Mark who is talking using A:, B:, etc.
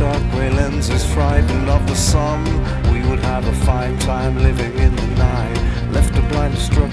A: dark grey lenses, frightened of the sun. We would have a fine time living in the night, left to blind destruction.